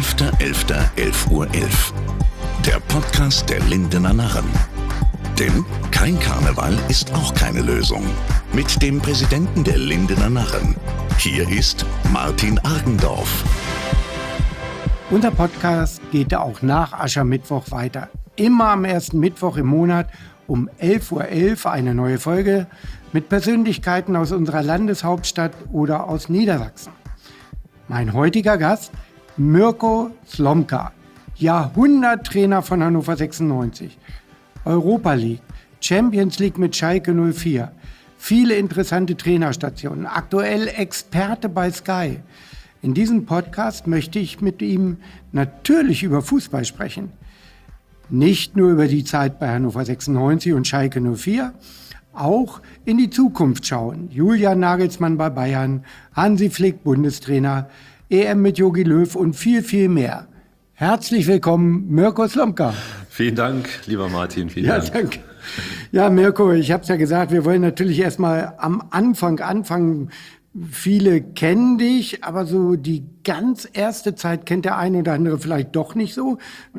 11.11.11 Uhr 11. Der Podcast der Lindener Narren. Denn kein Karneval ist auch keine Lösung. Mit dem Präsidenten der Lindener Narren. Hier ist Martin Argendorf. Unser Podcast geht auch nach Aschermittwoch weiter. Immer am ersten Mittwoch im Monat um 11.11 Uhr eine neue Folge mit Persönlichkeiten aus unserer Landeshauptstadt oder aus Niedersachsen. Mein heutiger Gast, Mirko Slomka, Jahrhunderttrainer von Hannover 96, Europa League, Champions League mit Schalke 04, viele interessante Trainerstationen, aktuell Experte bei Sky. In diesem Podcast möchte ich mit ihm natürlich über Fußball sprechen. Nicht nur über die Zeit bei Hannover 96 und Schalke 04, auch in die Zukunft schauen. Julian Nagelsmann bei Bayern, Hansi Flick Bundestrainer, EM mit Jogi Löw und viel, viel mehr. Herzlich willkommen, Mirko Slomka. Vielen Dank, lieber Martin. Vielen Dank. Danke. Ja, Mirko, ich habe es ja gesagt, wir wollen natürlich erstmal am Anfang anfangen. Viele kennen dich, aber so die ganz erste Zeit kennt der eine oder andere vielleicht doch nicht so.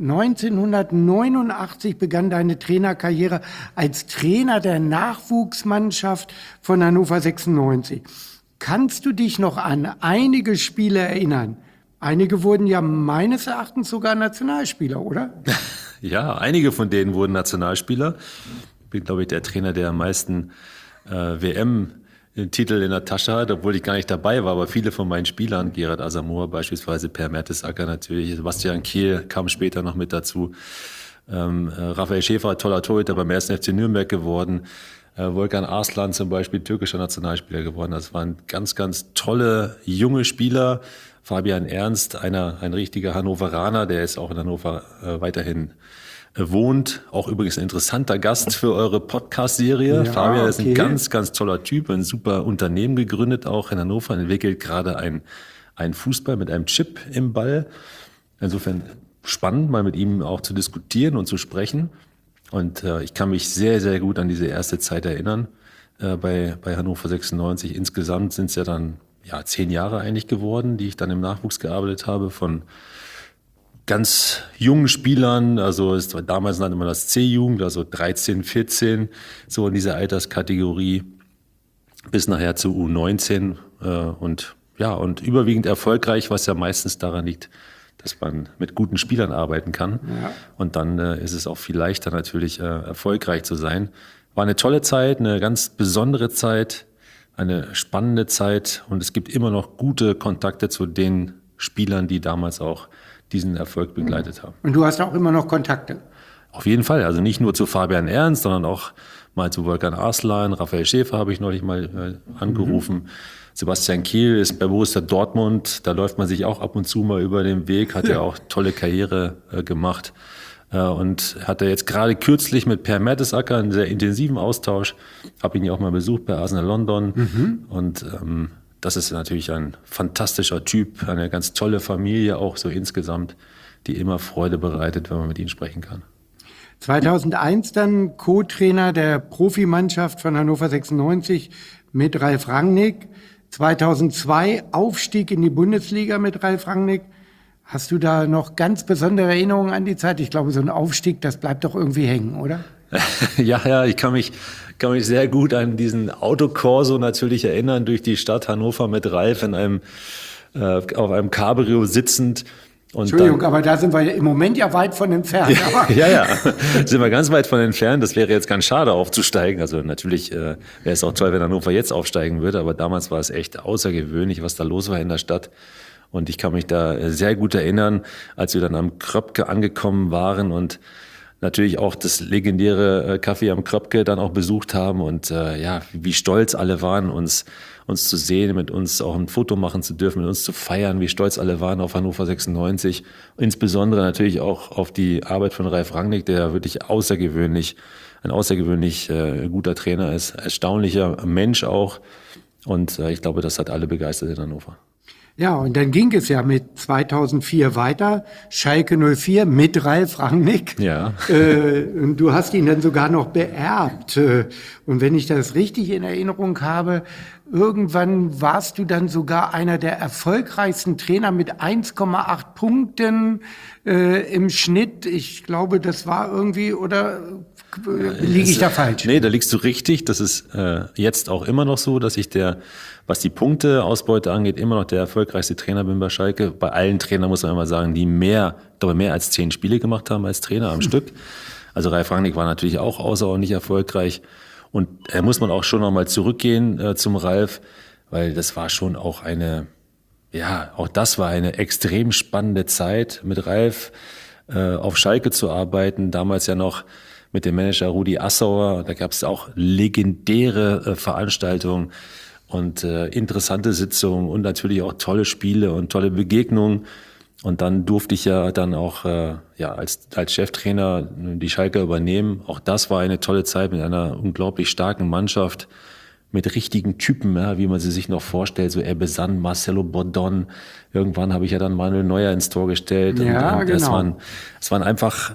1989 begann deine Trainerkarriere als Trainer der Nachwuchsmannschaft von Hannover 96. Kannst du dich noch an einige Spiele erinnern? Einige wurden ja meines Erachtens sogar Nationalspieler, oder? Ja, einige von denen wurden Nationalspieler. Ich bin, glaube ich, der Trainer, der am meisten WM-Titel in der Tasche hat, obwohl ich gar nicht dabei war. Aber viele von meinen Spielern, Gerard Asamoah beispielsweise, Per Mertesacker natürlich, Sebastian Kehl kam später noch mit dazu. Raphael Schäfer, toller Torhüter beim 1. FC Nürnberg geworden. Volkan Arslan zum Beispiel, türkischer Nationalspieler geworden. Das waren ganz, ganz tolle junge Spieler. Fabian Ernst, ein richtiger Hannoveraner, der ist auch in Hannover weiterhin wohnt. Auch übrigens ein interessanter Gast für eure Podcast-Serie. Ja, Fabian ist ein ganz, ganz toller Typ, ein super Unternehmen gegründet, auch in Hannover, entwickelt gerade ein Fußball mit einem Chip im Ball. Insofern spannend, mal mit ihm auch zu diskutieren und zu sprechen. Und ich kann mich sehr, sehr gut an diese erste Zeit erinnern bei Hannover 96. Insgesamt sind es ja dann 10 Jahre eigentlich geworden, die ich dann im Nachwuchs gearbeitet habe, von ganz jungen Spielern, also es war damals nannte man das C-Jugend, also 13, 14, so in dieser Alterskategorie, bis nachher zu U19 und überwiegend erfolgreich, was ja meistens daran liegt, dass man mit guten Spielern arbeiten kann. Ja. Und dann ist es auch viel leichter natürlich erfolgreich zu sein. War eine tolle Zeit, eine ganz besondere Zeit, eine spannende Zeit und es gibt immer noch gute Kontakte zu den Spielern, die damals auch diesen Erfolg begleitet haben. Und du hast auch immer noch Kontakte? Auf jeden Fall, also nicht nur zu Fabian Ernst, sondern auch mal zu Volkan Arslan, Raphael Schäfer habe ich neulich mal angerufen. Sebastian Kehl ist bei Borussia Dortmund, da läuft man sich auch ab und zu mal über den Weg, hat ja auch tolle Karriere gemacht und hatte jetzt gerade kürzlich mit Per Mertesacker einen sehr intensiven Austausch, habe ihn ja auch mal besucht bei Arsenal London und das ist natürlich ein fantastischer Typ, eine ganz tolle Familie auch so insgesamt, die immer Freude bereitet, wenn man mit ihnen sprechen kann. 2001 dann Co-Trainer der Profimannschaft von Hannover 96 mit Ralf Rangnick. 2002 Aufstieg in die Bundesliga mit Ralf Rangnick. Hast du da noch ganz besondere Erinnerungen an die Zeit? Ich glaube, so ein Aufstieg, das bleibt doch irgendwie hängen, oder? Ja, ich kann mich sehr gut an diesen Autokorso natürlich erinnern, durch die Stadt Hannover mit Ralf auf einem Cabrio sitzend. Und Entschuldigung, aber da sind wir im Moment ja weit von entfernt. Ja, sind wir ganz weit von entfernt. Das wäre jetzt ganz schade aufzusteigen. Also natürlich wäre es auch toll, wenn Hannover jetzt aufsteigen würde, aber damals war es echt außergewöhnlich, was da los war in der Stadt. Und ich kann mich da sehr gut erinnern, als wir dann am Kröpke angekommen waren und natürlich auch das legendäre Café am Kröpke dann auch besucht haben und wie stolz alle waren, uns zu sehen, mit uns auch ein Foto machen zu dürfen, mit uns zu feiern, wie stolz alle waren auf Hannover 96. Insbesondere natürlich auch auf die Arbeit von Ralf Rangnick, der wirklich ein außergewöhnlich guter Trainer ist, erstaunlicher Mensch auch. Und ich glaube, das hat alle begeistert in Hannover. Ja, und dann ging es ja mit 2004 weiter, Schalke 04 mit Ralf Rangnick. Ja. Und du hast ihn dann sogar noch beerbt. Und wenn ich das richtig in Erinnerung habe, irgendwann warst du dann sogar einer der erfolgreichsten Trainer mit 1,8 Punkten im Schnitt. Ich glaube, das war irgendwie, oder liege ich da falsch? Nee, da liegst du richtig. Das ist jetzt auch immer noch so, dass ich was die Punkteausbeute angeht, immer noch der erfolgreichste Trainer bin bei Schalke. Bei allen Trainern muss man immer sagen, die mehr als 10 Spiele gemacht haben als Trainer am Stück. Also Ralf Rangnick war natürlich auch außerordentlich erfolgreich. Und da muss man auch schon nochmal zurückgehen zum Ralf, weil das war schon auch auch das war eine extrem spannende Zeit, mit Ralf auf Schalke zu arbeiten. Damals ja noch mit dem Manager Rudi Assauer. Da gab es auch legendäre Veranstaltungen und interessante Sitzungen und natürlich auch tolle Spiele und tolle Begegnungen. Und dann durfte ich ja dann auch als Cheftrainer die Schalke übernehmen. Auch das war eine tolle Zeit mit einer unglaublich starken Mannschaft, mit richtigen Typen, ja, wie man sie sich noch vorstellt, so Ebbe San, Marcelo Bordon. Irgendwann habe ich ja dann Manuel Neuer ins Tor gestellt. Ja, und genau. Es waren einfach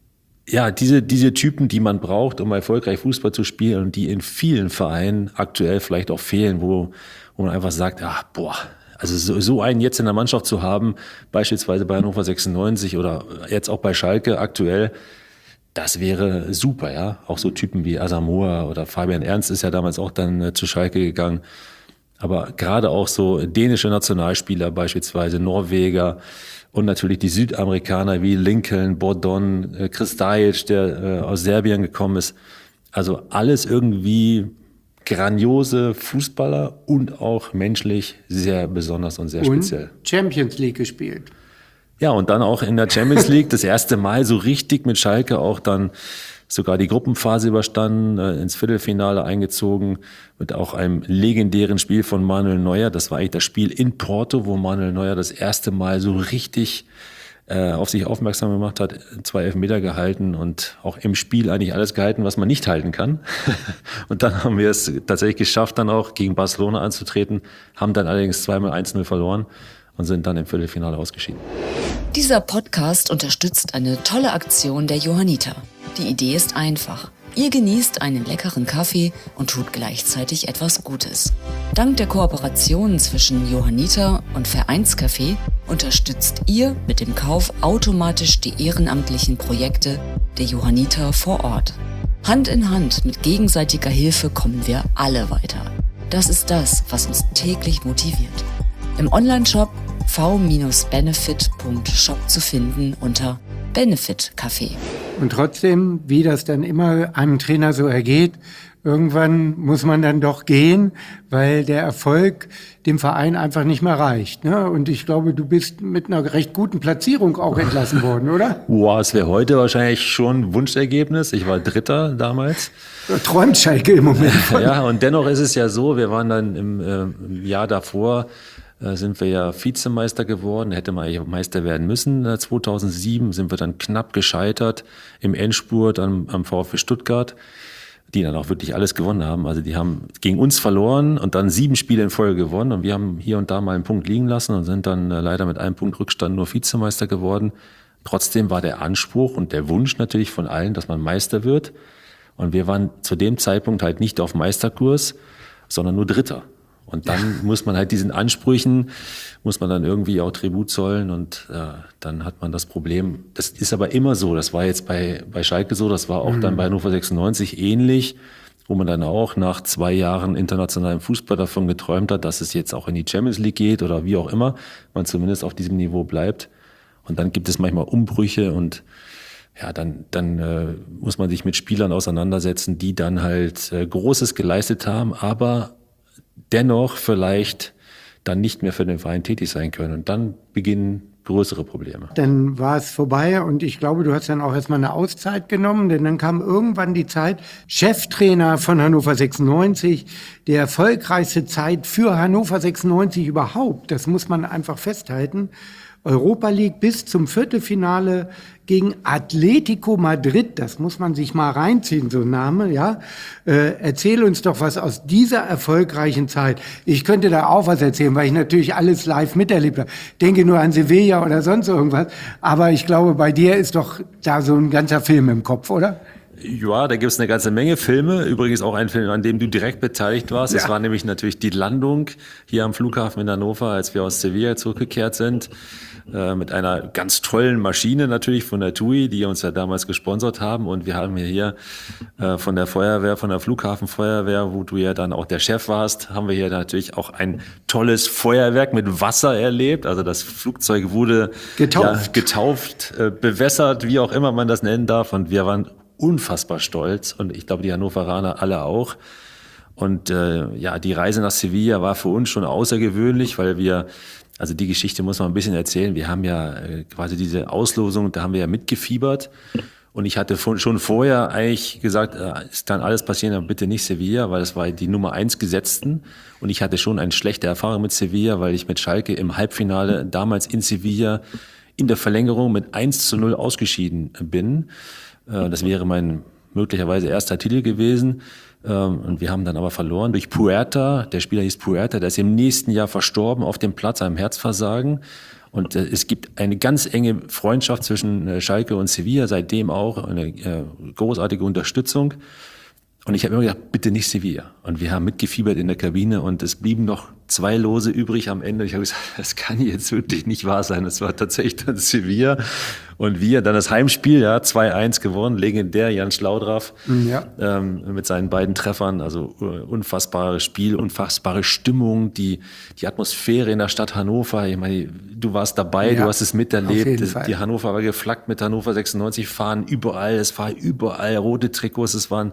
diese Typen, die man braucht, um erfolgreich Fußball zu spielen und die in vielen Vereinen aktuell vielleicht auch fehlen, wo man einfach sagt, also so einen jetzt in der Mannschaft zu haben, beispielsweise bei Hannover 96 oder jetzt auch bei Schalke aktuell, das wäre super, ja. Auch so Typen wie Asamoah oder Fabian Ernst ist ja damals auch dann zu Schalke gegangen. Aber gerade auch so dänische Nationalspieler, beispielsweise Norweger und natürlich die Südamerikaner wie Lincoln, Bordon, Chris Dajic, der aus Serbien gekommen ist. Also alles irgendwie grandiose Fußballer und auch menschlich sehr besonders und sehr speziell. Und Champions League gespielt. Ja, und dann auch in der Champions League das erste Mal so richtig mit Schalke auch dann sogar die Gruppenphase überstanden, ins Viertelfinale eingezogen mit auch einem legendären Spiel von Manuel Neuer. Das war eigentlich das Spiel in Porto, wo Manuel Neuer das erste Mal so richtig auf sich aufmerksam gemacht hat, 2 Elfmeter gehalten und auch im Spiel eigentlich alles gehalten, was man nicht halten kann. Und dann haben wir es tatsächlich geschafft, dann auch gegen Barcelona anzutreten, haben dann allerdings 2-mal 1-0 verloren und sind dann im Viertelfinale ausgeschieden. Dieser Podcast unterstützt eine tolle Aktion der Johanniter. Die Idee ist einfach. Ihr genießt einen leckeren Kaffee und tut gleichzeitig etwas Gutes. Dank der Kooperation zwischen Johanniter und Vereinscafé unterstützt ihr mit dem Kauf automatisch die ehrenamtlichen Projekte der Johanniter vor Ort. Hand in Hand mit gegenseitiger Hilfe kommen wir alle weiter. Das ist das, was uns täglich motiviert. Im Onlineshop v-benefit.shop zu finden unter Benefit Café. Und trotzdem, wie das dann immer einem Trainer so ergeht, irgendwann muss man dann doch gehen, weil der Erfolg dem Verein einfach nicht mehr reicht. Ne? Und ich glaube, du bist mit einer recht guten Platzierung auch entlassen worden, oder? Wow, es wäre heute wahrscheinlich schon ein Wunschergebnis. Ich war Dritter damals. Träumt Schalke im Moment von. Ja, und dennoch ist es ja so, wir waren dann im Jahr davor, sind wir ja Vizemeister geworden, hätte man eigentlich Meister werden müssen. 2007 sind wir dann knapp gescheitert im Endspurt am VfB Stuttgart, die dann auch wirklich alles gewonnen haben. Also die haben gegen uns verloren und dann 7 Spiele in Folge gewonnen und wir haben hier und da mal einen Punkt liegen lassen und sind dann leider mit einem Punkt Rückstand nur Vizemeister geworden. Trotzdem war der Anspruch und der Wunsch natürlich von allen, dass man Meister wird. Und wir waren zu dem Zeitpunkt halt nicht auf Meisterkurs, sondern nur Dritter. Und dann muss man halt diesen Ansprüchen, muss man dann irgendwie auch Tribut zollen und dann hat man das Problem. Das ist aber immer so, das war jetzt bei Schalke so, das war auch dann bei Hannover 96 ähnlich, wo man dann auch nach 2 Jahren internationalem Fußball davon geträumt hat, dass es jetzt auch in die Champions League geht oder wie auch immer, man zumindest auf diesem Niveau bleibt. Und dann gibt es manchmal Umbrüche und ja, dann muss man sich mit Spielern auseinandersetzen, die dann halt Großes geleistet haben, aber dennoch vielleicht dann nicht mehr für den Verein tätig sein können. Und dann beginnen größere Probleme. Dann war es vorbei und ich glaube, du hast dann auch erstmal eine Auszeit genommen, denn dann kam irgendwann die Zeit, Cheftrainer von Hannover 96, die erfolgreichste Zeit für Hannover 96 überhaupt, das muss man einfach festhalten. Europa League bis zum Viertelfinale gegen Atletico Madrid, das muss man sich mal reinziehen, so ein Name, ja. Erzähl uns doch was aus dieser erfolgreichen Zeit. Ich könnte da auch was erzählen, weil ich natürlich alles live miterlebt habe. Denke nur an Sevilla oder sonst irgendwas. Aber ich glaube, bei dir ist doch da so ein ganzer Film im Kopf, oder? Ja, da gibt es eine ganze Menge Filme. Übrigens auch ein Film, an dem du direkt beteiligt warst. Es war nämlich natürlich die Landung hier am Flughafen in Hannover, als wir aus Sevilla zurückgekehrt sind. Mit einer ganz tollen Maschine natürlich von der TUI, die uns ja damals gesponsert haben. Und wir haben hier von der Feuerwehr, von der Flughafenfeuerwehr, wo du ja dann auch der Chef warst, haben wir hier natürlich auch ein tolles Feuerwerk mit Wasser erlebt. Also das Flugzeug wurde getauft, bewässert, wie auch immer man das nennen darf. Und wir waren unfassbar stolz. Und ich glaube, die Hannoveraner alle auch. Und die Reise nach Sevilla war für uns schon außergewöhnlich, weil also die Geschichte muss man ein bisschen erzählen. Wir haben ja quasi diese Auslosung, da haben wir ja mitgefiebert. Und ich hatte schon vorher eigentlich gesagt, es kann alles passieren, aber bitte nicht Sevilla, weil das war die Nummer 1 Gesetzten. Und ich hatte schon eine schlechte Erfahrung mit Sevilla, weil ich mit Schalke im Halbfinale damals in Sevilla in der Verlängerung mit 1:0 ausgeschieden bin. Das wäre mein möglicherweise erster Titel gewesen. Und wir haben dann aber verloren durch Puerta. Der Spieler hieß Puerta, der ist im nächsten Jahr verstorben auf dem Platz, einem Herzversagen. Und es gibt eine ganz enge Freundschaft zwischen Schalke und Sevilla, seitdem auch eine großartige Unterstützung. Und ich habe immer gedacht, bitte nicht Sevilla. Und wir haben mitgefiebert in der Kabine und es blieben noch 2 Lose übrig am Ende. Ich habe gesagt, das kann jetzt wirklich nicht wahr sein. Das war tatsächlich dann Sevilla. Und wir dann das Heimspiel, 2:1 gewonnen, legendär, Jan Schlaudraff mit seinen beiden Treffern. Also unfassbares Spiel, unfassbare Stimmung, die Atmosphäre in der Stadt Hannover. Ich meine, du warst dabei, du hast es miterlebt. Die Hannover war geflaggt mit Hannover 96 Fahnen überall. Es war überall rote Trikots, es waren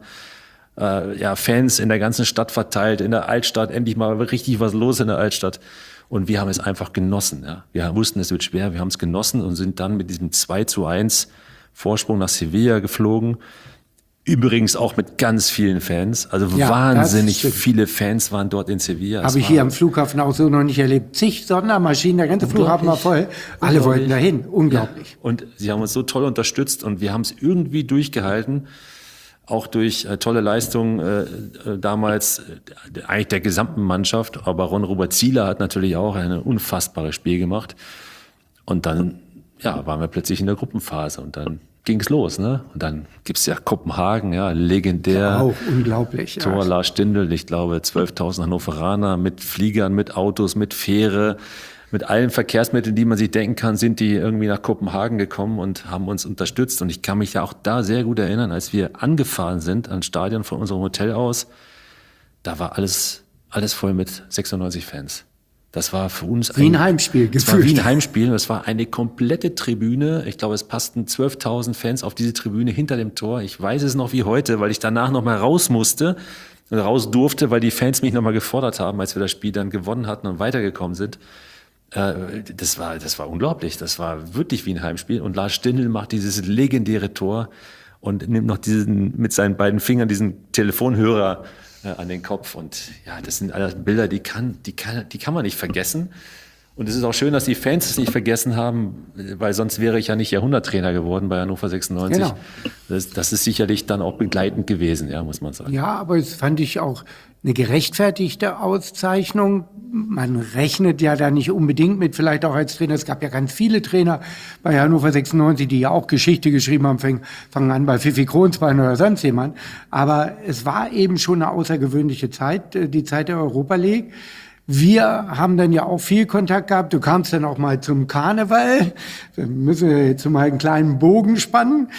Fans in der ganzen Stadt verteilt, in der Altstadt, endlich mal richtig was los in der Altstadt. Und wir haben es einfach genossen. Ja. Wir wussten, es wird schwer, wir haben es genossen und sind dann mit diesem 2:1 Vorsprung nach Sevilla geflogen. Übrigens auch mit ganz vielen Fans. Also wahnsinnig viele Fans waren dort in Sevilla. Habe ich hier am Flughafen auch so noch nicht erlebt. Zig Sondermaschinen, der ganze Flughafen war voll. Alle wollten dahin. Unglaublich. Ja. Und sie haben uns so toll unterstützt und wir haben es irgendwie durchgehalten. Auch durch tolle Leistungen damals eigentlich der gesamten Mannschaft. Aber Ron-Robert Zieler hat natürlich auch ein unfassbares Spiel gemacht. Und dann waren wir plötzlich in der Gruppenphase und dann ging's los. Ne? Und dann gibt's ja Kopenhagen, legendär. Auch unglaublich. Tor Lars Stindl, ich glaube 12.000 Hannoveraner mit Fliegern, mit Autos, mit Fähre. Mit allen Verkehrsmitteln, die man sich denken kann, sind die irgendwie nach Kopenhagen gekommen und haben uns unterstützt. Und ich kann mich ja auch da sehr gut erinnern, als wir angefahren sind ans Stadion von unserem Hotel aus, da war alles voll mit 96 Fans. Das war für uns wie ein Heimspiel gefühlt. Das war wie ein Heimspiel. Das war eine komplette Tribüne. Ich glaube, es passten 12.000 Fans auf diese Tribüne hinter dem Tor. Ich weiß es noch wie heute, weil ich danach noch mal raus musste und raus durfte, weil die Fans mich noch mal gefordert haben, als wir das Spiel dann gewonnen hatten und weitergekommen sind. Das war unglaublich. Das war wirklich wie ein Heimspiel. Und Lars Stindl macht dieses legendäre Tor und nimmt noch mit seinen beiden Fingern diesen Telefonhörer an den Kopf. Und das sind alles Bilder, die kann man nicht vergessen. Und es ist auch schön, dass die Fans es nicht vergessen haben, weil sonst wäre ich ja nicht Jahrhunderttrainer geworden bei Hannover 96. Genau. Das ist sicherlich dann auch begleitend gewesen, muss man sagen. Ja, aber es fand ich auch eine gerechtfertigte Auszeichnung. Man rechnet ja da nicht unbedingt mit, vielleicht auch als Trainer. Es gab ja ganz viele Trainer bei Hannover 96, die ja auch Geschichte geschrieben haben, fangen an bei Pfiffi Kronsbein oder sonst jemand. Aber es war eben schon eine außergewöhnliche Zeit, die Zeit der Europa League. Wir haben dann ja auch viel Kontakt gehabt. Du kamst dann auch mal zum Karneval. Wir müssen jetzt mal einen kleinen Bogen spannen.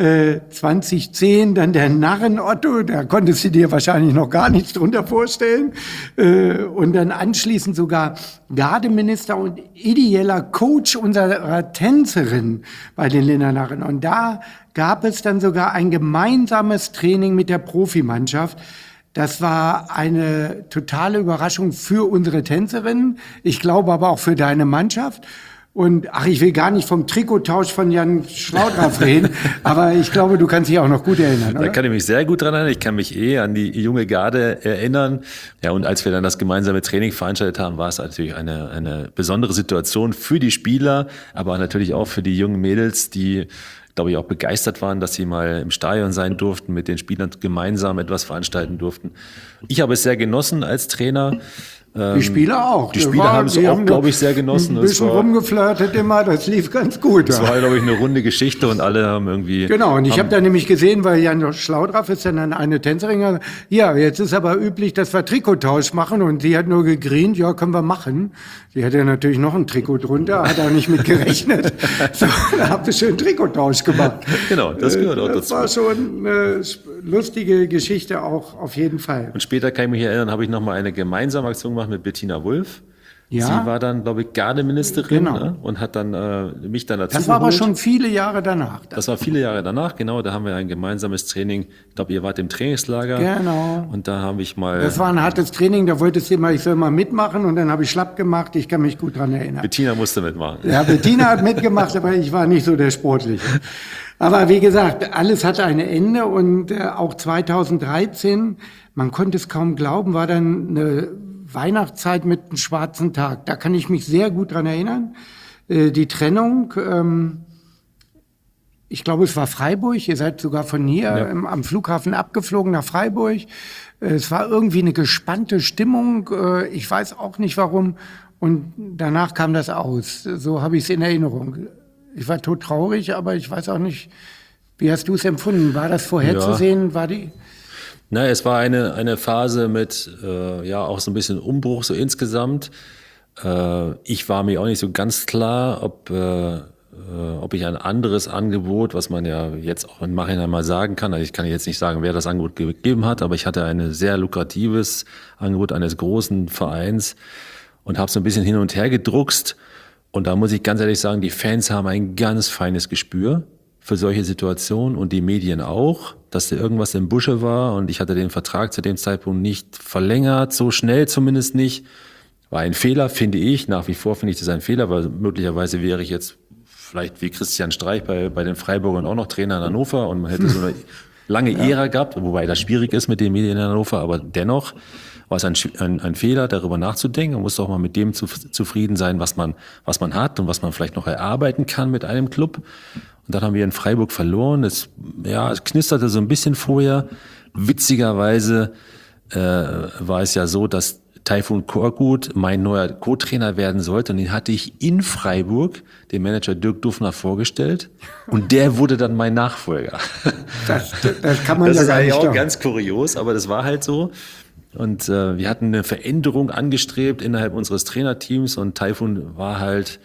2010 dann der Narren-Otto. Da konntest du dir wahrscheinlich noch gar nichts drunter vorstellen. Und dann anschließend sogar Gardeminister und ideeller Coach unserer Tänzerin bei den Linner Narren. Und da gab es dann sogar ein gemeinsames Training mit der Profimannschaft. Das war eine totale Überraschung für unsere Tänzerinnen. Ich glaube aber auch für deine Mannschaft. Und ich will gar nicht vom Trikottausch von Jan Schlaudraff reden, aber ich glaube, du kannst dich auch noch gut erinnern, oder? Da kann ich mich sehr gut dran erinnern. Ich kann mich an die junge Garde erinnern. Ja, und als wir dann das gemeinsame Training veranstaltet haben, war es natürlich eine besondere Situation für die Spieler, aber natürlich auch für die jungen Mädels, die, glaube ich, auch begeistert waren, dass sie mal im Stadion sein durften, mit den Spielern gemeinsam etwas veranstalten durften. Ich habe es sehr genossen als Trainer. Die Spieler auch. Die Spieler haben es auch, glaube ich, sehr genossen. Ein bisschen rumgeflirtet immer, das lief ganz gut. Das war, glaube ich, eine runde Geschichte und alle haben irgendwie... Genau, und ich habe da nämlich gesehen, weil Jan Schlaudraff ist dann eine Tänzerin, ja, jetzt ist aber üblich, dass wir Trikottausch machen, und sie hat nur gegrient, ja, können wir machen. Sie hatte natürlich noch ein Trikot drunter, hat auch nicht mit gerechnet. So, da habt ihr schön Trikottausch gemacht. Genau, das gehört auch dazu. Das war schon eine lustige Geschichte auch, auf jeden Fall. Und später kann ich mich erinnern, habe ich nochmal eine gemeinsame Aktion gemacht mit Bettina Wulff. Ja. Sie war dann, glaube ich, Gardeministerin, Genau. ne? Und hat dann mich dann dazu Das war aber geholt. schon viele Jahre danach. Das war viele Jahre danach, genau. Da haben wir ein gemeinsames Training. Ich glaube, ihr wart im Trainingslager. Genau. Und da habe ich mal... Das war ein hartes Training, da wolltest du immer, ich soll mal mitmachen, und dann habe ich schlapp gemacht. Ich kann mich gut dran erinnern. Bettina musste mitmachen. Ja, Bettina hat mitgemacht, aber ich war nicht so der Sportliche. Aber wie gesagt, alles hatte ein Ende, und auch 2013, man konnte es kaum glauben, war dann eine Weihnachtszeit mit einem schwarzen Tag. Da kann ich mich sehr gut dran erinnern. Die Trennung, ich glaube, es war Freiburg. Ihr seid sogar von hier am Flughafen abgeflogen nach Freiburg. Es war irgendwie eine gespannte Stimmung. Ich weiß auch nicht warum. Und danach kam das aus. So habe ich es in Erinnerung. Ich war todtraurig, aber ich weiß auch nicht, wie hast du es empfunden? War das vorherzusehen? War die... Na, es war eine Phase mit auch so ein bisschen Umbruch so insgesamt. Ich war mir auch nicht so ganz klar, ob ich ein anderes Angebot, was man ja jetzt auch im Nachhinein mal sagen kann, also ich kann jetzt nicht sagen, wer das Angebot gegeben hat, aber ich hatte ein sehr lukratives Angebot eines großen Vereins und habe so ein bisschen hin und her gedruckst. Und da muss ich ganz ehrlich sagen, die Fans haben ein ganz feines Gespür für solche Situationen, und die Medien auch, dass da irgendwas im Busche war, und ich hatte den Vertrag zu dem Zeitpunkt nicht verlängert, so schnell zumindest nicht. War ein Fehler, finde ich. Nach wie vor finde ich das ein Fehler, weil möglicherweise wäre ich jetzt vielleicht wie Christian Streich bei den Freiburgern auch noch Trainer in Hannover, und man hätte so eine lange Ära gehabt, wobei das schwierig ist mit den Medien in Hannover, aber dennoch war es ein Fehler, darüber nachzudenken. Man muss doch mal mit dem zufrieden sein, was man hat und was man vielleicht noch erarbeiten kann mit einem Club. Und dann haben wir in Freiburg verloren. Es knisterte so ein bisschen vorher. Witzigerweise war es ja so, dass Tayfun Korkut mein neuer Co-Trainer werden sollte, und den hatte ich in Freiburg dem Manager Dirk Dufner vorgestellt, und der wurde dann mein Nachfolger. Das kann man das ja ist gar eigentlich nicht auch glauben. ganz kurios, aber das war halt so. Und wir hatten eine Veränderung angestrebt innerhalb unseres Trainerteams, und Tayfun war halt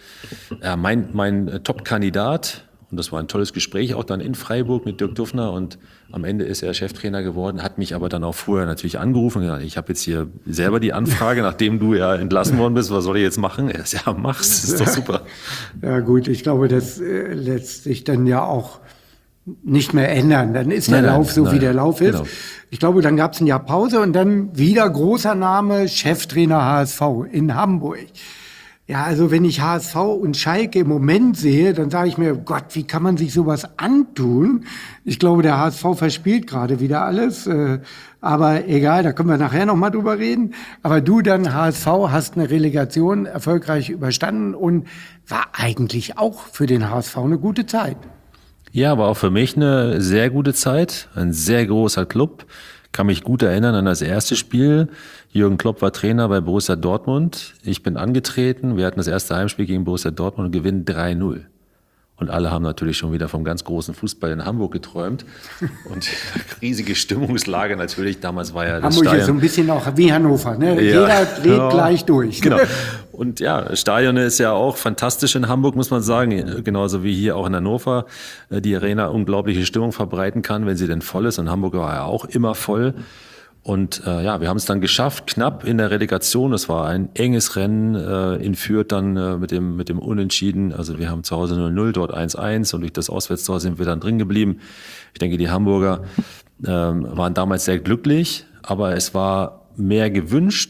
mein Top-Kandidat. Und das war ein tolles Gespräch, auch dann in Freiburg mit Dirk Dufner, und am Ende ist er Cheftrainer geworden, hat mich aber dann auch vorher natürlich angerufen und gesagt, ich habe jetzt hier selber die Anfrage, nachdem du ja entlassen worden bist, was soll ich jetzt machen? Er sagt, ja, mach's, das ist doch super. Ja gut, ich glaube, das lässt sich dann ja auch nicht mehr ändern. Dann ist der Lauf so, wie der Lauf ist. Genau. Ich glaube, dann gab es ein Jahr Pause, und dann wieder großer Name, Cheftrainer HSV in Hamburg. Ja, also wenn ich HSV und Schalke im Moment sehe, dann sage ich mir, Gott, wie kann man sich sowas antun? Ich glaube, der HSV verspielt gerade wieder alles. Aber egal, da können wir nachher noch mal drüber reden. Aber du dann, HSV, hast eine Relegation erfolgreich überstanden und war eigentlich auch für den HSV eine gute Zeit. Ja, war auch für mich eine sehr gute Zeit. Ein sehr großer Club. Kann mich gut erinnern an das erste Spiel. Jürgen Klopp war Trainer bei Borussia Dortmund. Ich bin angetreten. Wir hatten das erste Heimspiel gegen Borussia Dortmund und gewinnen 3-0. Und alle haben natürlich schon wieder vom ganz großen Fußball in Hamburg geträumt. Und riesige Stimmungslage natürlich. Damals war ja das Hamburg Stadion ist so ein bisschen auch wie Hannover, ne? Ja. Jeder dreht gleich durch. Genau. Und ja, das Stadion ist ja auch fantastisch in Hamburg, muss man sagen. Genauso wie hier auch in Hannover. Die Arena unglaubliche Stimmung verbreiten kann, wenn sie denn voll ist. Und Hamburg war ja auch immer voll. Und wir haben es dann geschafft, knapp in der Relegation. Es war ein enges Rennen in Fürth dann mit dem Unentschieden. Also wir haben zu Hause 0-0, dort 1-1 und durch das Auswärtstor sind wir dann drin geblieben. Ich denke, die Hamburger waren damals sehr glücklich, aber es war mehr gewünscht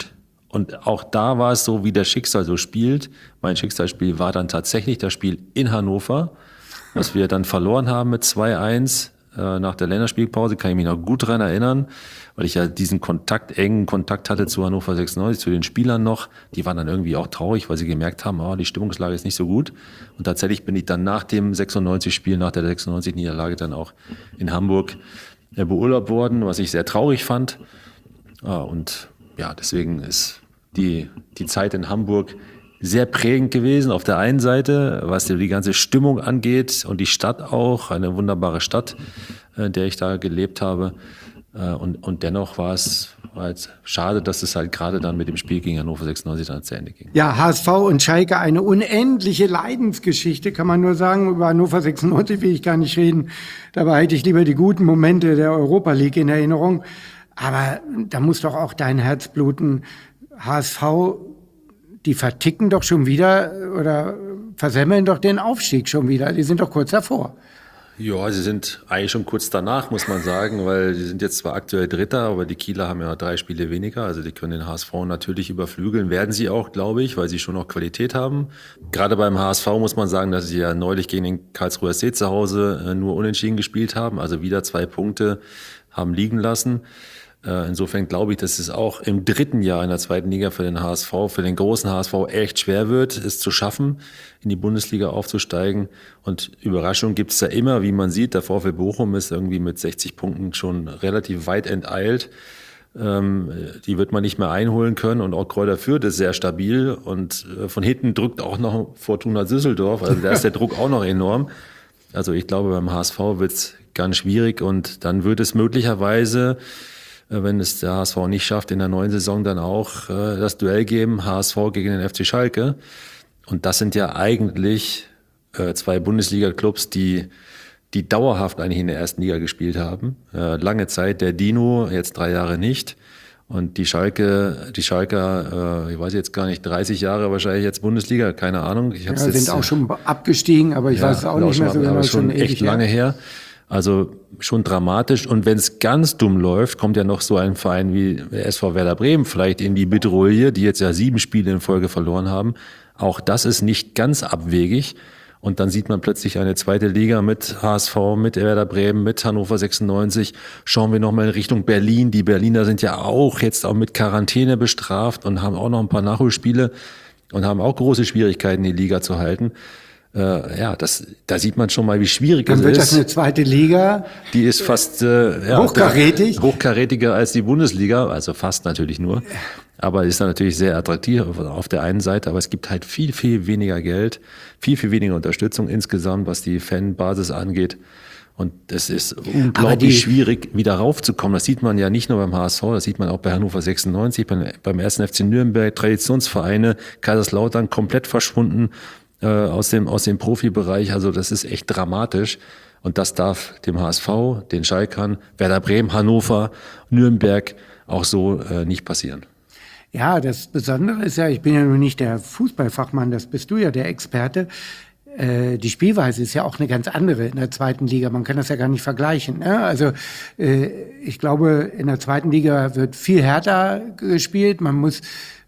Und auch da war es so, wie das Schicksal so spielt. Mein Schicksalsspiel war dann tatsächlich das Spiel in Hannover, was wir dann verloren haben mit 2-1 nach der Länderspielpause. Kann ich mich noch gut dran erinnern, weil ich ja diesen engen Kontakt hatte zu Hannover 96, zu den Spielern noch. Die waren dann irgendwie auch traurig, weil sie gemerkt haben, die Stimmungslage ist nicht so gut. Und tatsächlich bin ich dann nach dem 96-Spiel, nach der 96-Niederlage dann auch in Hamburg beurlaubt worden, was ich sehr traurig fand. Und ja, deswegen ist die Zeit in Hamburg sehr prägend gewesen. Auf der einen Seite, was die ganze Stimmung angeht und die Stadt auch, eine wunderbare Stadt, in der ich da gelebt habe. Und dennoch war es halt schade, dass es halt gerade dann mit dem Spiel gegen Hannover 96 dann zu Ende ging. Ja, HSV und Schalke, eine unendliche Leidensgeschichte, kann man nur sagen. Über Hannover 96 will ich gar nicht reden. Dabei hätte ich lieber die guten Momente der Europa League in Erinnerung. Aber da muss doch auch dein Herz bluten. HSV, die verticken doch schon wieder oder versemmeln doch den Aufstieg schon wieder. Die sind doch kurz davor. Ja, sie sind eigentlich schon kurz danach, muss man sagen, weil die sind jetzt zwar aktuell Dritter, aber die Kieler haben ja 3 Spiele weniger. Also die können den HSV natürlich überflügeln, werden sie auch, glaube ich, weil sie schon noch Qualität haben. Gerade beim HSV muss man sagen, dass sie ja neulich gegen den Karlsruher SC zu Hause nur unentschieden gespielt haben, also wieder 2 Punkte haben liegen lassen. Insofern glaube ich, dass es auch im 3. Jahr in der 2. Liga für den HSV, für den großen HSV echt schwer wird, es zu schaffen, in die Bundesliga aufzusteigen. Und Überraschung gibt es ja immer, wie man sieht. Der VfL Bochum ist irgendwie mit 60 Punkten schon relativ weit enteilt. Die wird man nicht mehr einholen können. Und auch Kräuter Fürth ist sehr stabil. Und von hinten drückt auch noch Fortuna Düsseldorf. Also da ist der Druck auch noch enorm. Also ich glaube, beim HSV wird es ganz schwierig. Und dann wird es möglicherweise, wenn es der HSV nicht schafft, in der neuen Saison dann auch das Duell geben, HSV gegen den FC Schalke. Und das sind ja eigentlich 2 Bundesliga-Clubs, die dauerhaft eigentlich in der 1. Liga gespielt haben. Lange Zeit der Dino, jetzt 3 Jahre nicht. Und die Schalker, ich weiß jetzt gar nicht, 30 Jahre wahrscheinlich jetzt Bundesliga, keine Ahnung. Ich sind jetzt auch schon abgestiegen, aber ich weiß es auch nicht mehr so genau. Schon echt lange her. Also schon dramatisch. Und wenn es ganz dumm läuft, kommt ja noch so ein Verein wie der SV Werder Bremen vielleicht in die Bedrohung, die jetzt ja 7 Spiele in Folge verloren haben. Auch das ist nicht ganz abwegig. Und dann sieht man plötzlich eine 2. Liga mit HSV, mit Werder Bremen, mit Hannover 96. Schauen wir nochmal in Richtung Berlin. Die Berliner sind ja auch jetzt auch mit Quarantäne bestraft und haben auch noch ein paar Nachholspiele und haben auch große Schwierigkeiten, die Liga zu halten. Da sieht man schon mal, wie schwierig es ist. Dann wird das eine 2. Liga. Die ist fast hochkarätiger als die Bundesliga, also fast natürlich nur. Aber ist dann natürlich sehr attraktiv auf der einen Seite, aber es gibt halt viel, viel weniger Geld, viel, viel weniger Unterstützung insgesamt, was die Fanbasis angeht. Und es ist unglaublich schwierig, wieder raufzukommen. Das sieht man ja nicht nur beim HSV, das sieht man auch bei Hannover 96, beim 1. FC Nürnberg, Traditionsvereine, Kaiserslautern komplett verschwunden aus dem Profibereich. Also das ist echt dramatisch. Und das darf dem HSV, den Schalkern, Werder Bremen, Hannover, Nürnberg auch so nicht passieren. Ja, das Besondere ist ja, ich bin ja nun nicht der Fußballfachmann, das bist du ja, der Experte. Die Spielweise ist ja auch eine ganz andere in der 2. Liga. Man kann das ja gar nicht vergleichen. Ne? Also ich glaube, in der 2. Liga wird viel härter gespielt. Man muss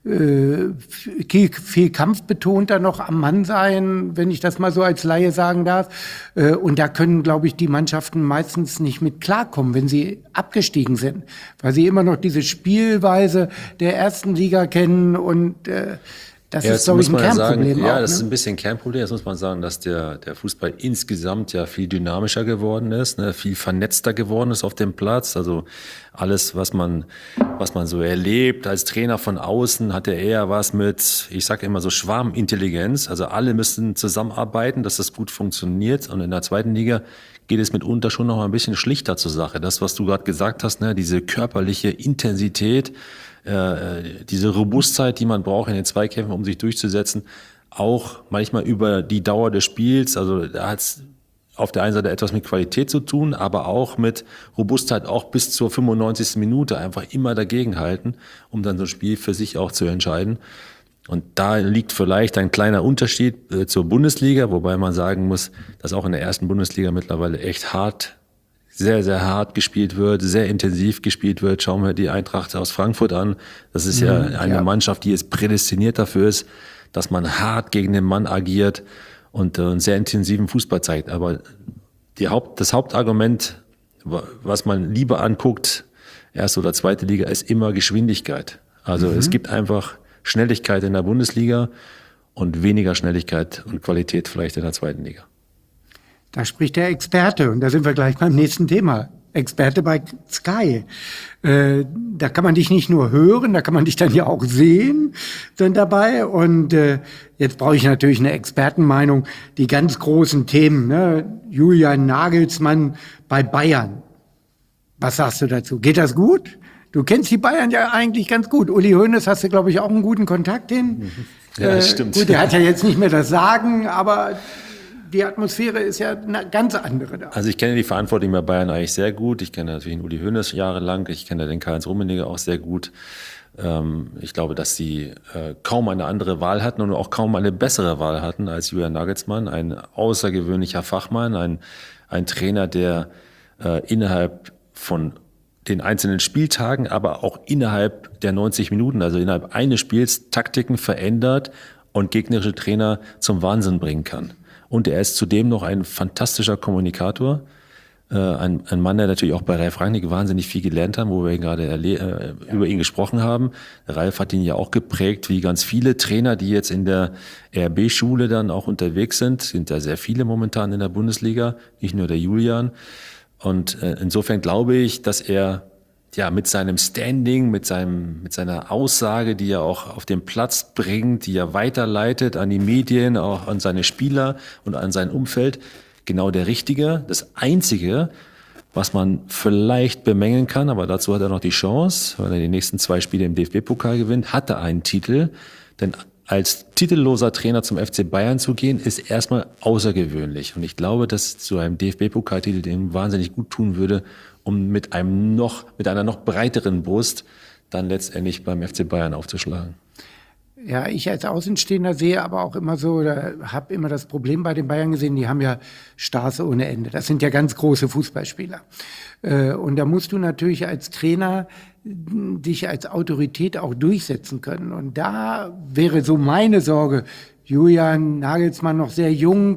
viel kampfbetonter noch am Mann sein, wenn ich das mal so als Laie sagen darf. Und da können, glaube ich, die Mannschaften meistens nicht mit klarkommen, wenn sie abgestiegen sind, weil sie immer noch diese Spielweise der 1. Liga kennen und das ist, glaube ich, ein Kernproblem. Ja, das ist ein bisschen Kernproblem. Jetzt muss man sagen, dass der Fußball insgesamt ja viel dynamischer geworden ist, ne, viel vernetzter geworden ist auf dem Platz. Also alles, was man so erlebt als Trainer von außen, hat er eher was mit, ich sage immer so Schwarmintelligenz. Also alle müssen zusammenarbeiten, dass das gut funktioniert. Und in der 2. Liga geht es mitunter schon noch ein bisschen schlichter zur Sache. Das, was du gerade gesagt hast, ne, diese körperliche Intensität, diese Robustheit, die man braucht in den Zweikämpfen, um sich durchzusetzen, auch manchmal über die Dauer des Spiels. Also da hat es auf der einen Seite etwas mit Qualität zu tun, aber auch mit Robustheit, auch bis zur 95. Minute einfach immer dagegenhalten, um dann so ein Spiel für sich auch zu entscheiden. Und da liegt vielleicht ein kleiner Unterschied zur Bundesliga, wobei man sagen muss, dass auch in der 1. Bundesliga mittlerweile echt hart sehr, sehr hart gespielt wird, sehr intensiv gespielt wird. Schauen wir die Eintracht aus Frankfurt an. Das ist ja eine Mannschaft, die jetzt prädestiniert dafür ist, dass man hart gegen den Mann agiert und einen sehr intensiven Fußball zeigt. Aber das Hauptargument, was man lieber anguckt, erste oder zweite Liga, ist immer Geschwindigkeit. Also es gibt einfach Schnelligkeit in der Bundesliga und weniger Schnelligkeit und Qualität vielleicht in der zweiten Liga. Da spricht der Experte und da sind wir gleich beim nächsten Thema. Experte bei Sky. Da kann man dich nicht nur hören, da kann man dich dann ja auch sehen dann dabei. Und jetzt brauche ich natürlich eine Expertenmeinung. Die ganz großen Themen, ne? Julian Nagelsmann bei Bayern. Was sagst du dazu? Geht das gut? Du kennst die Bayern ja eigentlich ganz gut. Uli Hoeneß hast du, glaube ich, auch einen guten Kontakt hin. Ja, das stimmt. Gut, der hat ja jetzt nicht mehr das Sagen, aber die Atmosphäre ist ja eine ganz andere da. Also ich kenne die Verantwortlichen bei Bayern eigentlich sehr gut. Ich kenne natürlich den Uli Hoeneß jahrelang. Ich kenne den Karl-Heinz Rummenigge auch sehr gut. Ich glaube, dass sie kaum eine andere Wahl hatten und auch kaum eine bessere Wahl hatten als Julian Nagelsmann. Ein außergewöhnlicher Fachmann, ein Trainer, der innerhalb von den einzelnen Spieltagen, aber auch innerhalb der 90 Minuten, also innerhalb eines Spiels, Taktiken verändert und gegnerische Trainer zum Wahnsinn bringen kann. Und er ist zudem noch ein fantastischer Kommunikator, ein Mann, der natürlich auch bei Ralf Rangnick wahnsinnig viel gelernt hat, wo wir gerade über ihn gesprochen haben. Ralf hat ihn ja auch geprägt, wie ganz viele Trainer, die jetzt in der RB-Schule dann auch unterwegs sind ja sehr viele momentan in der Bundesliga, nicht nur der Julian. Und insofern glaube ich, dass er ja mit seinem Standing, mit seiner Aussage, die er auch auf den Platz bringt, die er weiterleitet an die Medien, auch an seine Spieler und an sein Umfeld, genau der Richtige. Das Einzige, was man vielleicht bemängeln kann, aber dazu hat er noch die Chance, weil er die nächsten 2 Spiele im DFB-Pokal gewinnt, hat er einen Titel. Denn als titelloser Trainer zum FC Bayern zu gehen, ist erstmal außergewöhnlich. Und ich glaube, dass zu einem DFB-Pokaltitel dem wahnsinnig gut tun würde, um mit einer noch breiteren Brust dann letztendlich beim FC Bayern aufzuschlagen. Ja, ich als Außenstehender sehe aber auch immer so, oder habe immer das Problem bei den Bayern gesehen, die haben ja Stars ohne Ende. Das sind ja ganz große Fußballspieler. Und da musst du natürlich als Trainer dich als Autorität auch durchsetzen können. Und da wäre so meine Sorge, Julian Nagelsmann noch sehr jung,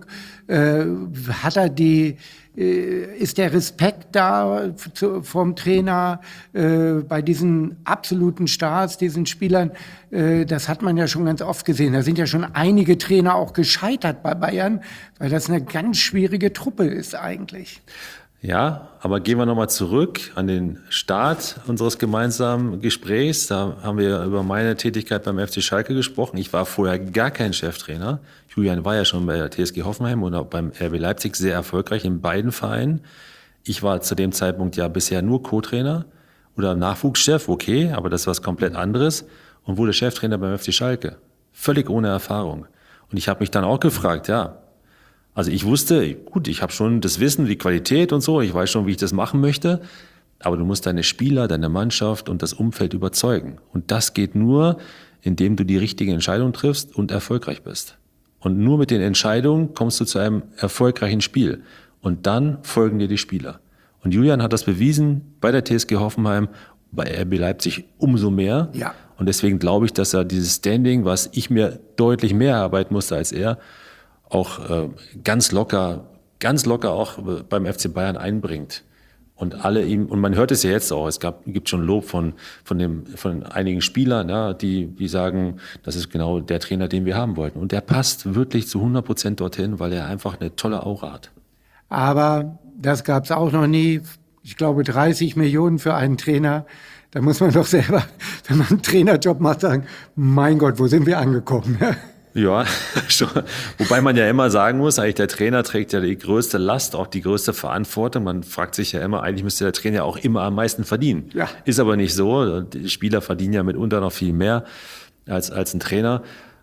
ist der Respekt da vom Trainer bei diesen absoluten Stars, diesen Spielern? Das hat man ja schon ganz oft gesehen. Da sind ja schon einige Trainer auch gescheitert bei Bayern, weil das eine ganz schwierige Truppe ist eigentlich. Ja, aber gehen wir nochmal zurück an den Start unseres gemeinsamen Gesprächs. Da haben wir über meine Tätigkeit beim FC Schalke gesprochen. Ich war vorher gar kein Cheftrainer. Julian war ja schon bei der TSG Hoffenheim und auch beim RB Leipzig sehr erfolgreich in beiden Vereinen. Ich war zu dem Zeitpunkt ja bisher nur Co-Trainer oder Nachwuchschef, okay, aber das ist was komplett anderes, und wurde Cheftrainer beim FC Schalke. Völlig ohne Erfahrung. Und ich habe mich dann auch gefragt, also ich wusste, gut, ich habe schon das Wissen, die Qualität und so, ich weiß schon, wie ich das machen möchte, aber du musst deine Spieler, deine Mannschaft und das Umfeld überzeugen. Und das geht nur, indem du die richtige Entscheidung triffst und erfolgreich bist. Und nur mit den Entscheidungen kommst du zu einem erfolgreichen Spiel. Und dann folgen dir die Spieler. Und Julian hat das bewiesen bei der TSG Hoffenheim, bei RB Leipzig umso mehr. Ja. Und deswegen glaube ich, dass er dieses Standing, was ich mir deutlich mehr erarbeiten musste als er, auch ganz locker auch beim FC Bayern einbringt. Und man hört es ja jetzt auch, gibt schon Lob von einigen Spielern, ja, die sagen, das ist genau der Trainer, den wir haben wollten. Und der passt wirklich zu 100% dorthin, weil er einfach eine tolle Aura hat. Aber das gab es auch noch nie. Ich glaube, 30 Millionen für einen Trainer. Da muss man doch selber, wenn man einen Trainerjob macht, sagen, mein Gott, wo sind wir angekommen? Ja, schon. Wobei man ja immer sagen muss, eigentlich der Trainer trägt ja die größte Last, auch die größte Verantwortung. Man fragt sich ja immer, eigentlich müsste der Trainer auch immer am meisten verdienen. Ja. Ist aber nicht so. Die Spieler verdienen ja mitunter noch viel mehr als ein Trainer.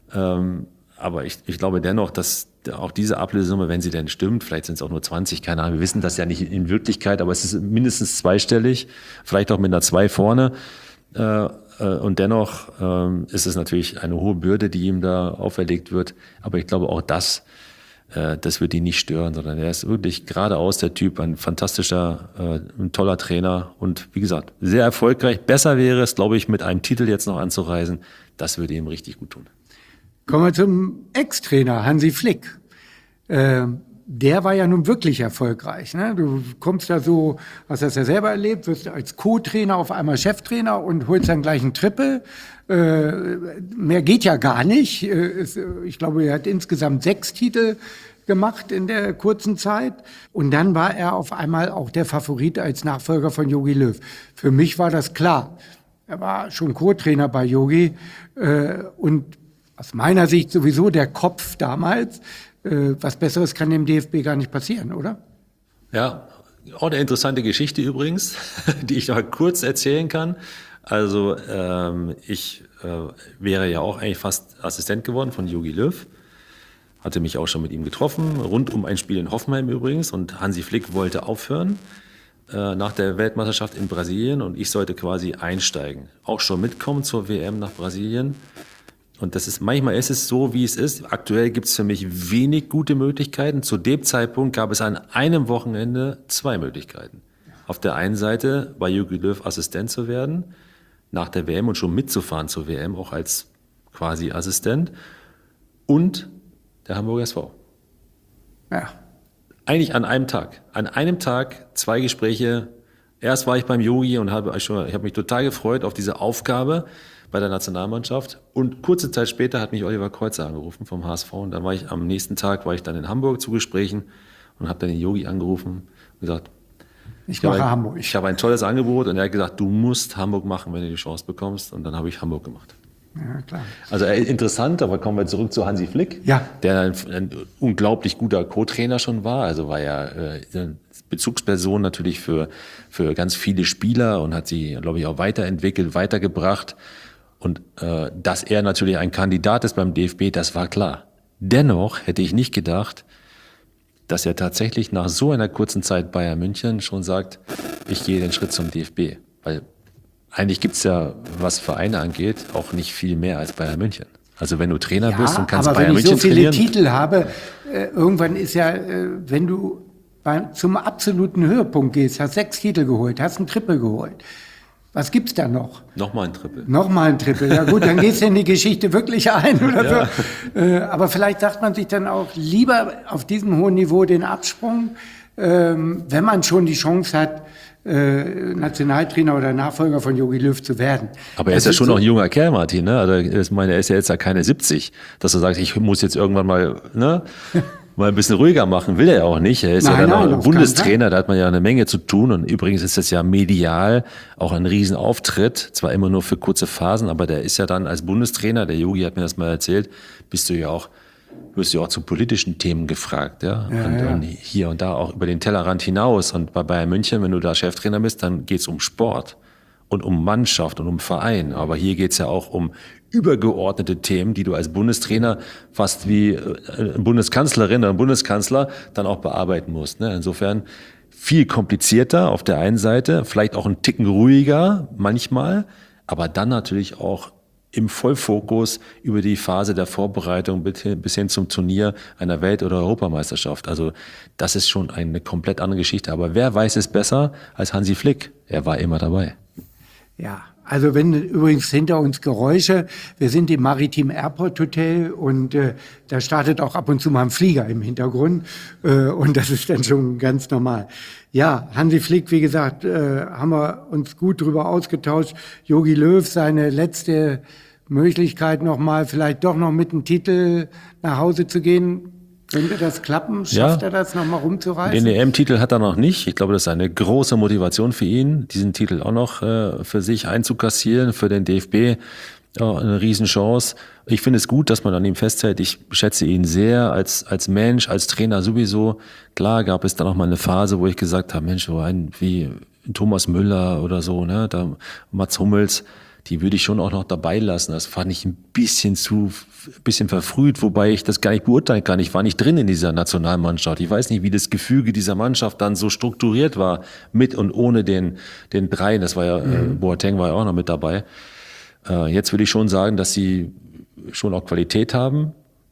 Aber ich glaube dennoch, dass auch diese Ablösesumme, wenn sie denn stimmt, vielleicht sind es auch nur 20, keine Ahnung, wir wissen das ja nicht in Wirklichkeit, aber es ist mindestens zweistellig, vielleicht auch mit einer 2 vorne. Und dennoch ist es natürlich eine hohe Bürde, die ihm da auferlegt wird. Aber ich glaube, auch das das wird ihn nicht stören, sondern er ist wirklich geradeaus der Typ, ein fantastischer, ein toller Trainer und wie gesagt, sehr erfolgreich. Besser wäre es, glaube ich, mit einem Titel jetzt noch anzureisen. Das würde ihm richtig gut tun. Kommen wir zum Ex-Trainer Hansi Flick. Der war ja nun wirklich erfolgreich. Ne? Du kommst da so, hast das ja selber erlebt, wirst als Co-Trainer auf einmal Cheftrainer und holst dann gleich einen Triple. Mehr geht ja gar nicht. Ich glaube, er hat insgesamt 6 Titel gemacht in der kurzen Zeit. Und dann war er auf einmal auch der Favorit als Nachfolger von Jogi Löw. Für mich war das klar. Er war schon Co-Trainer bei Jogi und aus meiner Sicht sowieso der Kopf damals. Was Besseres kann dem DFB gar nicht passieren, oder? Ja, auch eine interessante Geschichte übrigens, die ich noch kurz erzählen kann. Also ich wäre ja auch eigentlich fast Assistent geworden von Jogi Löw. Hatte mich auch schon mit ihm getroffen, rund um ein Spiel in Hoffenheim übrigens. Und Hansi Flick wollte aufhören nach der Weltmeisterschaft in Brasilien und ich sollte quasi einsteigen. Auch schon mitkommen zur WM nach Brasilien. Und manchmal ist es so, wie es ist. Aktuell gibt es für mich wenig gute Möglichkeiten. Zu dem Zeitpunkt gab es an einem Wochenende 2 Möglichkeiten. Auf der einen Seite bei Jogi Löw Assistent zu werden, nach der WM und schon mitzufahren zur WM, auch als quasi Assistent. Und der Hamburger SV. Ja. Eigentlich an einem Tag. An einem Tag 2 Gespräche. Erst war ich beim Jogi und ich habe mich total gefreut auf diese Aufgabe bei der Nationalmannschaft. Und kurze Zeit später hat mich Oliver Kreuzer angerufen vom HSV. Und dann war ich am nächsten Tag dann in Hamburg zu Gesprächen und habe dann den Jogi angerufen und gesagt, ich habe ein tolles Angebot. Und er hat gesagt, du musst Hamburg machen, wenn du die Chance bekommst. Und dann habe ich Hamburg gemacht. Ja, klar. Also interessant, aber kommen wir zurück zu Hansi Flick, ja. Der ein unglaublich guter Co-Trainer schon war. Also war ja eine Bezugsperson natürlich für ganz viele Spieler und hat sie, glaube ich, auch weiterentwickelt, weitergebracht. Und dass er natürlich ein Kandidat ist beim DFB, das war klar. Dennoch hätte ich nicht gedacht, dass er tatsächlich nach so einer kurzen Zeit Bayern München schon sagt, ich gehe den Schritt zum DFB. Weil eigentlich gibt's ja, was Vereine angeht, auch nicht viel mehr als Bayern München. Also wenn du Trainer bist und kannst Bayern München trainieren. Aber wenn ich so viele Titel habe, irgendwann ist ja, wenn du zum absoluten Höhepunkt gehst, hast 6 Titel geholt, hast einen Triple geholt. Was gibt's da noch? Nochmal ein Triple. Nochmal ein Triple. Ja gut, dann gehst du in die Geschichte wirklich ein oder ja. So. Aber vielleicht sagt man sich dann auch lieber auf diesem hohen Niveau den Absprung, wenn man schon die Chance hat, Nationaltrainer oder Nachfolger von Jogi Löw zu werden. Aber er ist ja schon noch ein junger Kerl, Martin. Ne? Also ich meine, er ist ja jetzt ja keine 70, dass du sagst, ich muss jetzt irgendwann mal mal ein bisschen ruhiger machen, will er ja auch nicht. Er ist ja dann auch Bundestrainer, da hat man ja eine Menge zu tun. Und übrigens ist das ja medial auch ein Riesenauftritt, zwar immer nur für kurze Phasen, aber der ist ja dann als Bundestrainer, der Jogi hat mir das mal erzählt, wirst du ja auch zu politischen Themen gefragt, ja? Und hier und da auch über den Tellerrand hinaus. Und bei Bayern München, wenn du da Cheftrainer bist, dann geht's um Sport und um Mannschaft und um Verein. Aber hier geht's ja auch um übergeordnete Themen, die du als Bundestrainer fast wie Bundeskanzlerin oder Bundeskanzler dann auch bearbeiten musst. Ne? Insofern viel komplizierter auf der einen Seite, vielleicht auch ein Ticken ruhiger manchmal, aber dann natürlich auch im Vollfokus über die Phase der Vorbereitung bis hin zum Turnier einer Welt- oder Europameisterschaft. Also das ist schon eine komplett andere Geschichte. Aber wer weiß es besser als Hansi Flick? Er war immer dabei. Ja, also wenn übrigens hinter uns Geräusche, wir sind im Maritim Airport Hotel und da startet auch ab und zu mal ein Flieger im Hintergrund und das ist dann schon ganz normal. Ja, Hansi Flick, wie gesagt, haben wir uns gut drüber ausgetauscht. Jogi Löw, seine letzte Möglichkeit nochmal, vielleicht doch noch mit einem Titel nach Hause zu gehen. Könnte das klappen? Schafft er das, nochmal rumzureißen? Den EM-Titel hat er noch nicht. Ich glaube, das ist eine große Motivation für ihn, diesen Titel auch noch für sich einzukassieren, für den DFB. Ja, eine Riesenchance. Ich finde es gut, dass man an ihm festhält. Ich schätze ihn sehr als Mensch, als Trainer sowieso. Klar gab es dann auch mal eine Phase, wo ich gesagt habe, Mensch, so einen wie Thomas Müller oder so, ne, da Mats Hummels, die würde ich schon auch noch dabei lassen. Das fand ich ein bisschen verfrüht, wobei ich das gar nicht beurteilen kann. Ich war nicht drin in dieser Nationalmannschaft. Ich weiß nicht, wie das Gefüge dieser Mannschaft dann so strukturiert war, mit und ohne den dreien. Das war ja, Boateng war ja auch noch mit dabei. Jetzt würde ich schon sagen, dass sie schon auch Qualität haben.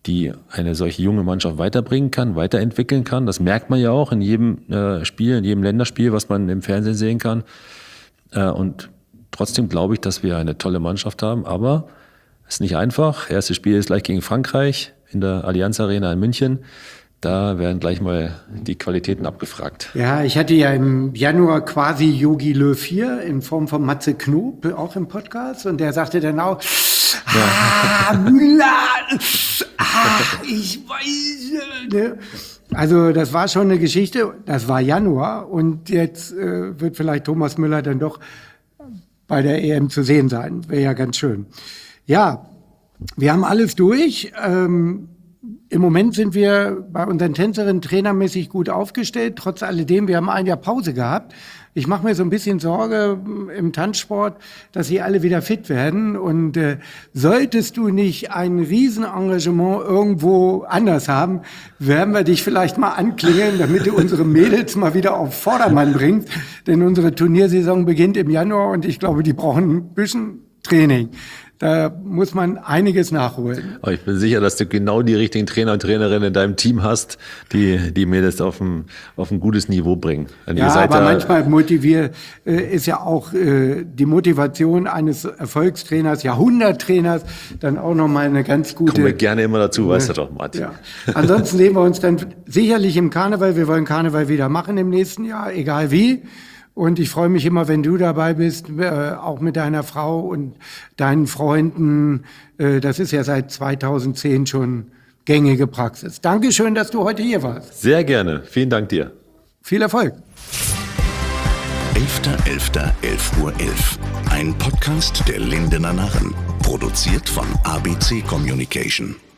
die eine solche junge Mannschaft weiterbringen kann, weiterentwickeln kann. Das merkt man ja auch in jedem Spiel, in jedem Länderspiel, was man im Fernsehen sehen kann. Und trotzdem glaube ich, dass wir eine tolle Mannschaft haben, aber es ist nicht einfach. Erstes Spiel ist gleich gegen Frankreich in der Allianz Arena in München. Da werden gleich mal die Qualitäten abgefragt. Ja, ich hatte ja im Januar quasi Jogi Löw hier in Form von Matze Knob, auch im Podcast. Und der sagte dann auch, Müller, ich weiß. Ne? Also das war schon eine Geschichte, das war Januar. Und jetzt wird vielleicht Thomas Müller dann doch bei der EM zu sehen sein. Wäre ja ganz schön. Ja, wir haben alles durch. Im Moment sind wir bei unseren Tänzerinnen trainermäßig gut aufgestellt. Trotz alledem, wir haben ein Jahr Pause gehabt. Ich mache mir so ein bisschen Sorge im Tanzsport, dass sie alle wieder fit werden. Und solltest du nicht ein Riesenengagement irgendwo anders haben, werden wir dich vielleicht mal anklingeln, damit du unsere Mädels mal wieder auf Vordermann bringst. Denn unsere Turniersaison beginnt im Januar und ich glaube, die brauchen ein bisschen Training. Da muss man einiges nachholen. Aber ich bin sicher, dass du genau die richtigen Trainer und Trainerinnen in deinem Team hast, die mir das auf ein gutes Niveau bringen. Ja, aber manchmal ist ja auch die Motivation eines Erfolgstrainers, Jahrhunderttrainers, dann auch nochmal eine ganz gute... Kommen wir gerne immer dazu, weißt du doch, Martin. Ja. Ansonsten sehen wir uns dann sicherlich im Karneval. Wir wollen Karneval wieder machen im nächsten Jahr, egal wie. Und ich freue mich immer, wenn du dabei bist, auch mit deiner Frau und deinen Freunden. Das ist ja seit 2010 schon gängige Praxis. Dankeschön, dass du heute hier warst. Sehr gerne. Vielen Dank dir. Viel Erfolg. 11.11.11 Uhr 11. Ein Podcast der Lindener Narren. Produziert von ABC Communication.